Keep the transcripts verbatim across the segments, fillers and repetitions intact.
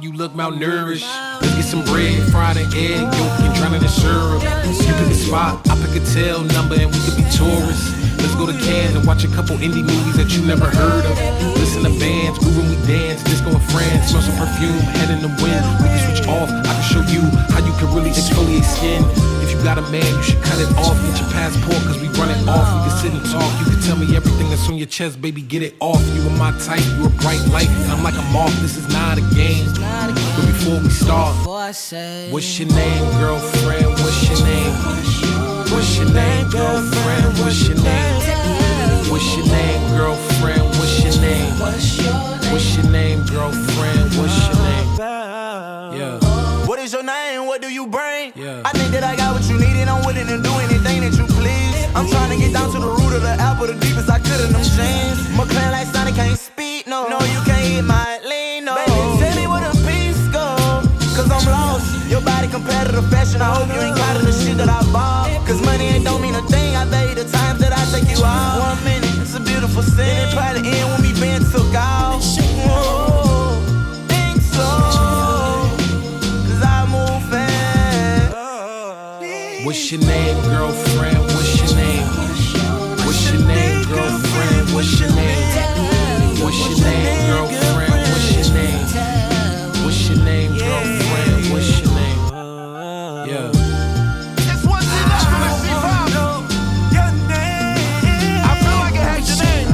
you look malnourished. Let's get some bread, fried an egg, yolk and drown it in syrup. You pick a spot, I pick a tail number, and we could be tourists. Let's go to Cannes and watch a couple indie movies that you never heard of. Listen to bands, groove when we dance, disco in France, smell some perfume, head in the wind. We can switch off, I can show you how you can really exfoliate skin. If you got a man, you should cut it off. Get your passport, cause we run it off. We can sit and talk, you can tell me everything that's on your chest, baby, get it off. You are my type, you a bright light, and I'm like a moth, this is not a game. But before we start, what's your name, girlfriend, what's your name? What's your name, girlfriend, what's your name? What's your name, girlfriend, what's your name? What's your name, girlfriend, what's your name? Yeah. What is your name, what do you bring? Yeah. I think that I got what you need and I'm willing to do anything that you please. I'm trying to get down to the root of the apple, the deepest I could in them jeans. McLaren like Sonic can't speak, no. No, you can't hit my lean, no. Baby, tell me where the peace go, cause I'm lost. Your body competitive fashion, I hope you ain't caught in the shit that I bought. Cause money ain't don't mean a thing, I bet you the times that I take you out. One minute, it's a beautiful scene, it probably end when we been took out. Whoa, think so, cause I move fast. What's your name, girlfriend, what's your name? What's your name, girlfriend, what's your name? What's your name, girlfriend, what's your name? What's your name, girlfriend, what's your name? Yeah. It's one thing that's gonna see five, though. Your name. I feel like it has your name.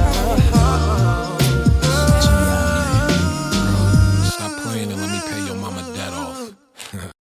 Stop playing and let me pay your mama debt off.